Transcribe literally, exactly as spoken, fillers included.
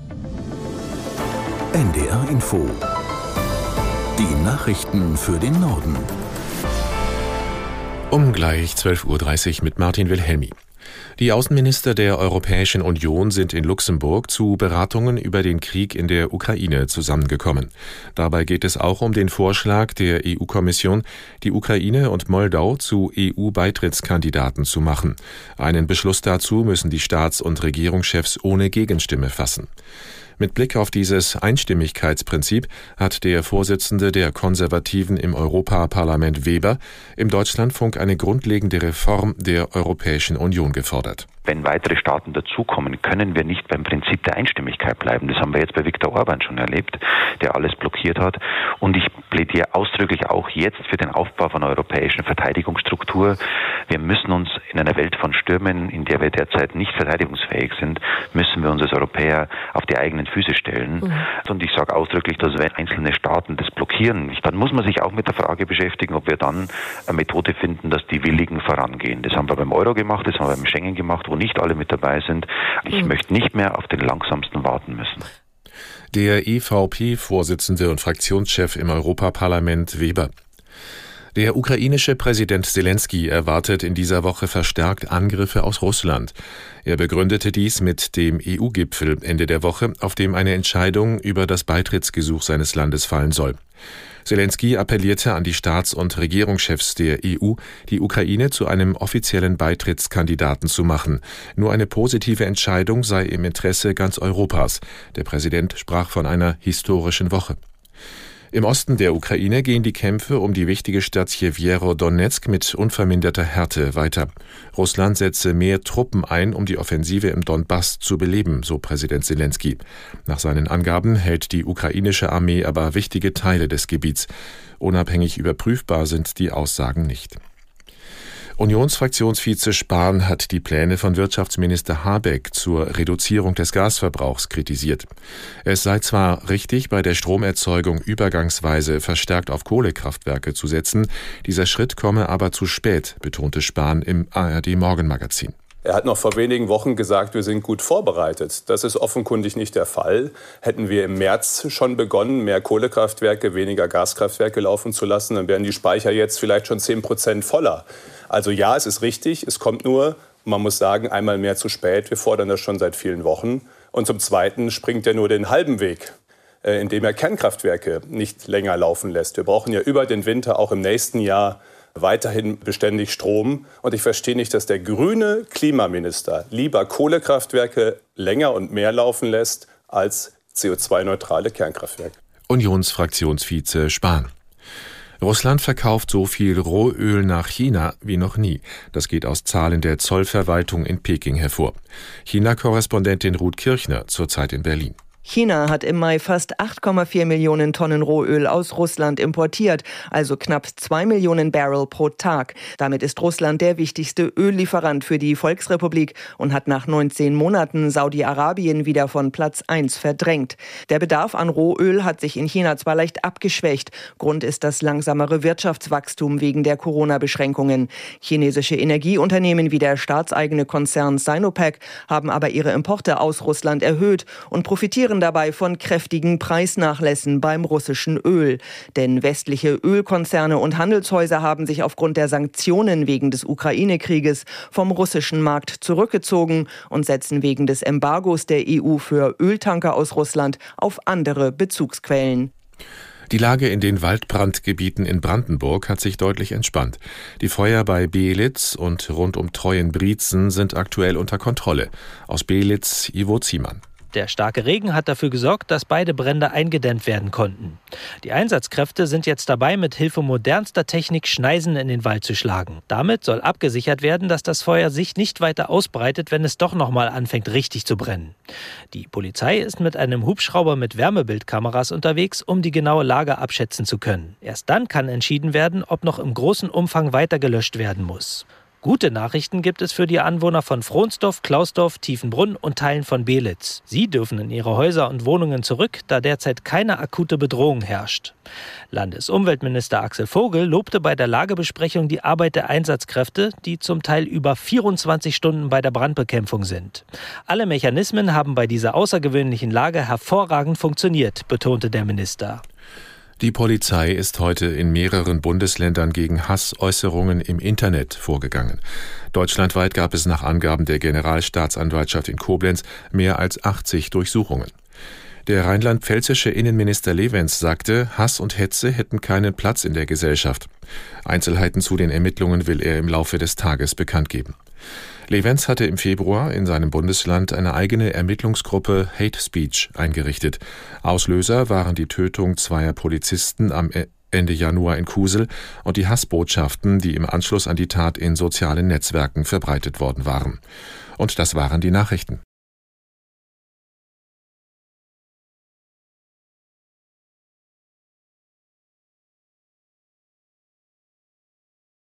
N D R Info. Die Nachrichten für den Norden. Um gleich zwölf Uhr dreißig mit Martin Wilhelmi. Die Außenminister der Europäischen Union sind in Luxemburg zu Beratungen über den Krieg in der Ukraine zusammengekommen. Dabei geht es auch um den Vorschlag der E U-Kommission, die Ukraine und Moldau zu E U-Beitrittskandidaten zu machen. Einen Beschluss dazu müssen die Staats- und Regierungschefs ohne Gegenstimme fassen. Mit Blick auf dieses Einstimmigkeitsprinzip hat der Vorsitzende der Konservativen im Europaparlament Weber im Deutschlandfunk eine grundlegende Reform der Europäischen Union gefordert. Wenn weitere Staaten dazukommen, können wir nicht beim Prinzip der Einstimmigkeit bleiben. Das haben wir jetzt bei Viktor Orban schon erlebt, der alles blockiert hat. Und ich plädiere ausdrücklich auch jetzt für den Aufbau von einer europäischen Verteidigungsstruktur. Wir müssen uns in einer Welt von Stürmen, in der wir derzeit nicht verteidigungsfähig sind, müssen wir uns als Europäer auf die eigenen Füße stellen. Mhm. Und ich sage ausdrücklich, dass wenn einzelne Staaten das blockieren, dann muss man sich auch mit der Frage beschäftigen, ob wir dann eine Methode finden, dass die Willigen vorangehen. Das haben wir beim Euro gemacht, das haben wir beim Schengen gemacht, wo nicht alle mit dabei sind. Ich mhm. möchte nicht mehr auf den Langsamsten warten müssen. Der E V P-Vorsitzende und Fraktionschef im Europaparlament Weber. Der ukrainische Präsident Selenskyj erwartet in dieser Woche verstärkt Angriffe aus Russland. Er begründete dies mit dem E U-Gipfel Ende der Woche, auf dem eine Entscheidung über das Beitrittsgesuch seines Landes fallen soll. Selenskyj appellierte an die Staats- und Regierungschefs der E U, die Ukraine zu einem offiziellen Beitrittskandidaten zu machen. Nur eine positive Entscheidung sei im Interesse ganz Europas. Der Präsident sprach von einer historischen Woche. Im Osten der Ukraine gehen die Kämpfe um die wichtige Stadt Sewjerodonezk mit unverminderter Härte weiter. Russland setze mehr Truppen ein, um die Offensive im Donbass zu beleben, so Präsident Selenskyj. Nach seinen Angaben hält die ukrainische Armee aber wichtige Teile des Gebiets. Unabhängig überprüfbar sind die Aussagen nicht. Unionsfraktionsvize Spahn hat die Pläne von Wirtschaftsminister Habeck zur Reduzierung des Gasverbrauchs kritisiert. Es sei zwar richtig, bei der Stromerzeugung übergangsweise verstärkt auf Kohlekraftwerke zu setzen, dieser Schritt komme aber zu spät, betonte Spahn im A R D-Morgenmagazin. Er hat noch vor wenigen Wochen gesagt, wir sind gut vorbereitet. Das ist offenkundig nicht der Fall. Hätten wir im März schon begonnen, mehr Kohlekraftwerke, weniger Gaskraftwerke laufen zu lassen, dann wären die Speicher jetzt vielleicht schon zehn Prozent voller. Also ja, es ist richtig, es kommt nur, man muss sagen, einmal mehr zu spät. Wir fordern das schon seit vielen Wochen. Und zum Zweiten springt er nur den halben Weg, indem er Kernkraftwerke nicht länger laufen lässt. Wir brauchen ja über den Winter, auch im nächsten Jahr, weiterhin beständig Strom. Und ich verstehe nicht, dass der grüne Klimaminister lieber Kohlekraftwerke länger und mehr laufen lässt als C O zwei neutrale Kernkraftwerke. Unionsfraktionsvize Spahn. Russland verkauft so viel Rohöl nach China wie noch nie. Das geht aus Zahlen der Zollverwaltung in Peking hervor. China-Korrespondentin Ruth Kirchner zurzeit in Berlin. China hat im Mai fast acht Komma vier Millionen Tonnen Rohöl aus Russland importiert, also knapp zwei Millionen Barrel pro Tag. Damit ist Russland der wichtigste Öllieferant für die Volksrepublik und hat nach neunzehn Monaten Saudi-Arabien wieder von Platz eins verdrängt. Der Bedarf an Rohöl hat sich in China zwar leicht abgeschwächt. Grund ist das langsamere Wirtschaftswachstum wegen der Corona-Beschränkungen. Chinesische Energieunternehmen wie der staatseigene Konzern Sinopec haben aber ihre Importe aus Russland erhöht und profitieren dabei von kräftigen Preisnachlässen beim russischen Öl. Denn westliche Ölkonzerne und Handelshäuser haben sich aufgrund der Sanktionen wegen des Ukraine-Krieges vom russischen Markt zurückgezogen und setzen wegen des Embargos der E U für Öltanker aus Russland auf andere Bezugsquellen. Die Lage in den Waldbrandgebieten in Brandenburg hat sich deutlich entspannt. Die Feuer bei Beelitz und rund um Treuenbrietzen sind aktuell unter Kontrolle. Aus Beelitz Ivo Ziemann. Der starke Regen hat dafür gesorgt, dass beide Brände eingedämmt werden konnten. Die Einsatzkräfte sind jetzt dabei, mit Hilfe modernster Technik Schneisen in den Wald zu schlagen. Damit soll abgesichert werden, dass das Feuer sich nicht weiter ausbreitet, wenn es doch nochmal anfängt, richtig zu brennen. Die Polizei ist mit einem Hubschrauber mit Wärmebildkameras unterwegs, um die genaue Lage abschätzen zu können. Erst dann kann entschieden werden, ob noch im großen Umfang weiter gelöscht werden muss. Gute Nachrichten gibt es für die Anwohner von Fronsdorf, Klausdorf, Tiefenbrunn und Teilen von Belitz. Sie dürfen in ihre Häuser und Wohnungen zurück, da derzeit keine akute Bedrohung herrscht. Landesumweltminister Axel Vogel lobte bei der Lagebesprechung die Arbeit der Einsatzkräfte, die zum Teil über vierundzwanzig Stunden bei der Brandbekämpfung sind. Alle Mechanismen haben bei dieser außergewöhnlichen Lage hervorragend funktioniert, betonte der Minister. Die Polizei ist heute in mehreren Bundesländern gegen Hassäußerungen im Internet vorgegangen. Deutschlandweit gab es nach Angaben der Generalstaatsanwaltschaft in Koblenz mehr als achtzig Durchsuchungen. Der rheinland-pfälzische Innenminister Lewens sagte, Hass und Hetze hätten keinen Platz in der Gesellschaft. Einzelheiten zu den Ermittlungen will er im Laufe des Tages bekannt geben. Lewens hatte im Februar in seinem Bundesland eine eigene Ermittlungsgruppe Hate Speech eingerichtet. Auslöser waren die Tötung zweier Polizisten am Ende Januar in Kusel und die Hassbotschaften, die im Anschluss an die Tat in sozialen Netzwerken verbreitet worden waren. Und das waren die Nachrichten.